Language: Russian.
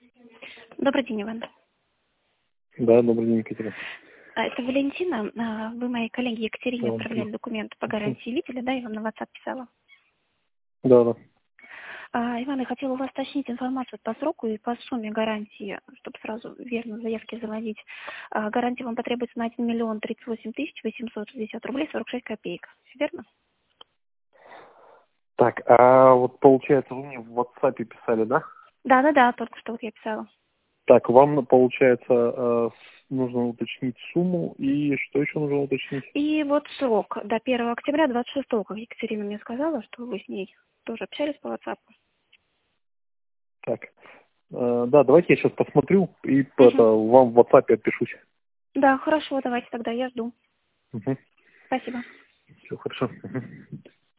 Добрый день, Иван. Да, добрый день, Екатерина. Это Валентина. Вы моей коллеге Екатерине Да, отправляли документы по гарантии видели, да? Я вам на WhatsApp писала. да. Иван, я хотела у вас уточнить информацию по сроку и по сумме гарантии, чтобы сразу верно заявки заводить. Гарантия вам потребуется на 1 миллион 38 тысяч 860 рублей 46 копеек. Все верно? Так, а вот получается, вы мне в WhatsApp писали, да? Да, только что вот я писала. Так, вам, получается, нужно уточнить сумму, и что еще нужно уточнить? И вот срок до 1 октября 26-го, как Екатерина мне сказала, что вы с ней тоже общались по WhatsApp. Так, да, давайте я сейчас посмотрю, и Угу. вам в WhatsApp отпишусь. Да, хорошо, давайте тогда, я жду. Угу. Спасибо. Все хорошо. Мгм.